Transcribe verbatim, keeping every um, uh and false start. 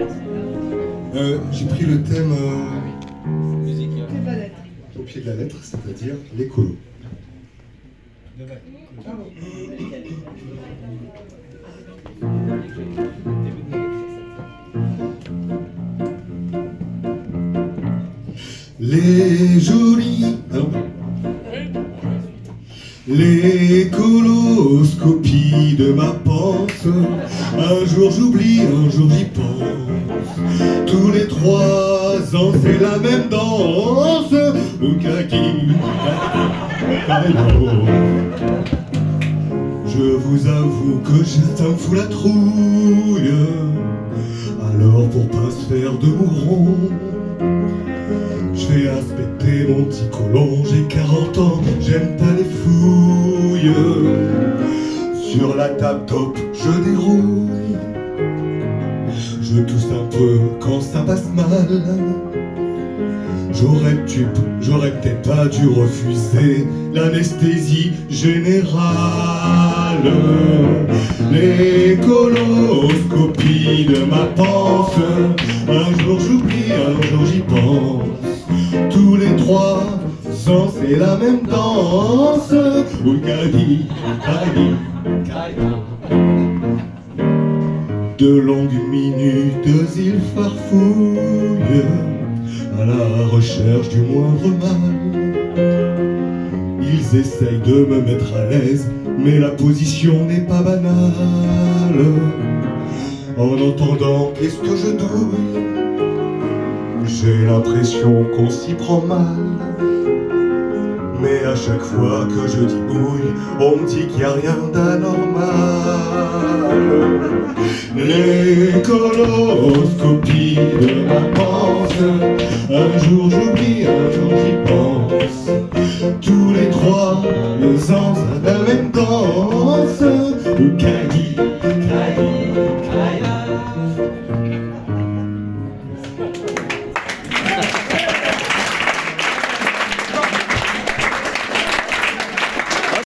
Euh, j'ai pris le thème euh, au pied de la lettre, c'est-à-dire l'écolo. Les jolies, non. Les coloscopies de ma panse. Un jour j'oublie, un jour j'y pense. Tous les trois ans c'est la même danse. Je vous avoue que j'ai un fou la trouille. Alors pour pas se faire de mouron, je vais inspecter mon petit colon. J'ai quarante ans, j'aime pas les fouilles. Sur la table top, je dérouille. Je tousse un peu quand ça passe mal. J'aurais dû, j'aurais peut-être pas dû refuser l'anesthésie générale. Les coloscopies de ma panse. Un jour j'oublie, un jour j'y pense. Tous les trois ans c'est la même danse. Ougadi, kadi, kadi. De longues minutes ils farfouillent à la recherche du moindre mal. Ils essayent de me mettre à l'aise, mais la position n'est pas banale. En entendant qu'est-ce que je douille, j'ai l'impression qu'on s'y prend mal. Mais à chaque fois que je dis bouille, on me dit qu'il n'y a rien d'anormal. Les coloscopies de ma panse. Un jour j'oublie, un jour j'y pense. Tous les trois ans